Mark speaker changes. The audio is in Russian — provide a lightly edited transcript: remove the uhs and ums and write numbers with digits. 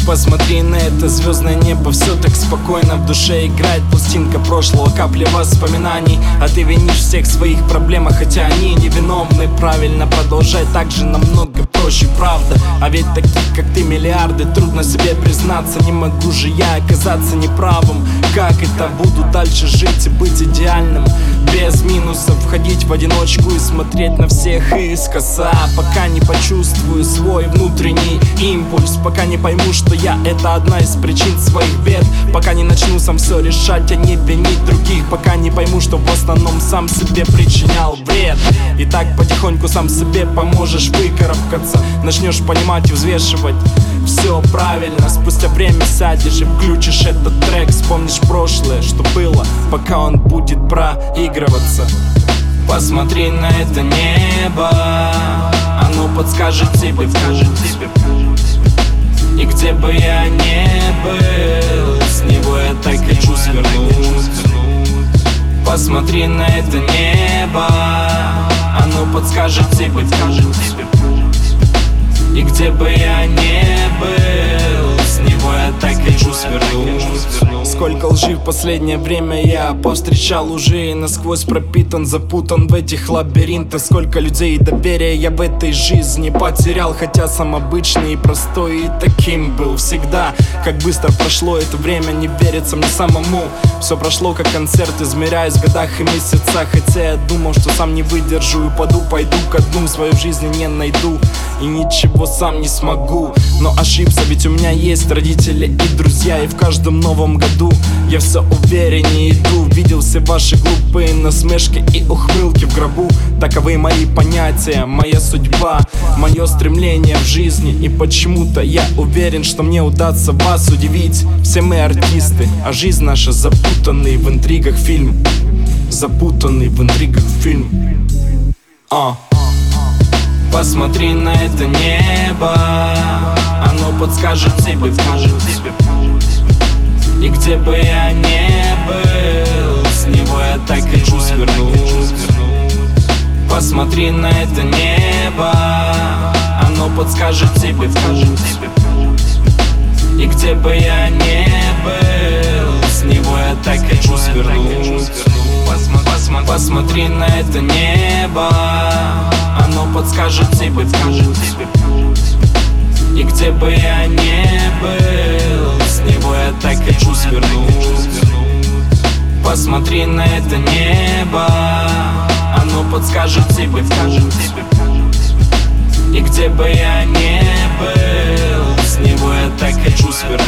Speaker 1: Посмотри на это звездное небо, все так спокойно. В душе играет пластинка прошлого, капли воспоминаний. А ты винишь всех в своих проблемах, хотя они невиновны. Правильно, продолжай, так же намного проще, правда. А ведь таких, как ты, миллиарды, трудно себе признаться. Не могу же я оказаться неправым. Как это буду дальше жить и быть идеальным? Без минусов, ходить в одиночку и смотреть на всех искоса. Пока не почувствую свой внутренний импульс, пока не пойму, что я это одна из причин своих бед, пока не начну сам все решать, а не винить других, пока не пойму, что в основном сам себе причинял вред. И так потихоньку сам себе поможешь выкарабкаться, начнешь понимать и взвешивать все правильно. Спустя время сядешь и включишь этот трек, вспомнишь прошлое, что было, пока он будет проигрываться. Посмотри на это небо, оно подскажет тебе путь. И где бы я ни был, с него я так хочу свернуть. Посмотри на это небо, оно подскажет тебе путь. И где бы я ни был, с него я так хочу свернуть. Сколько лжи в последнее время я повстречал уже, и насквозь пропитан, запутан в этих лабиринтах. Сколько людей и доверия я в этой жизни потерял, хотя сам обычный и простой, и таким был всегда. Как быстро прошло это время, не верится мне самому. Все прошло как концерт, измеряясь в годах и месяцах. Хотя я думал, что сам не выдержу и пойду ко дну, свою в жизни не найду и ничего сам не смогу. Но ошибся, ведь у меня есть родители и друзья, и в каждом новом году я все увереннее иду. Видел все ваши глупые насмешки и ухмылки в гробу. Таковы мои понятия, моя судьба, мое стремление в жизни. И почему-то я уверен, что мне удастся вас удивить. Все мы артисты, а жизнь наша запутанный в интригах фильм. Запутанный в интригах фильм. Посмотри на это небо, оно подскажет тебе путь. И где бы я ни был, с него я так хочу свернуть. Посмотри на это небо, оно подскажет тебе путь. И где бы я ни был, с него я так хочу свернуть. Посмотри на это небо, оно подскажет тебе путь. И где бы я ни был, с него я так хочу свернуть. Посмотри на это небо, оно подскажет тебе путь. И где бы я ни был, с него я так хочу свернуть.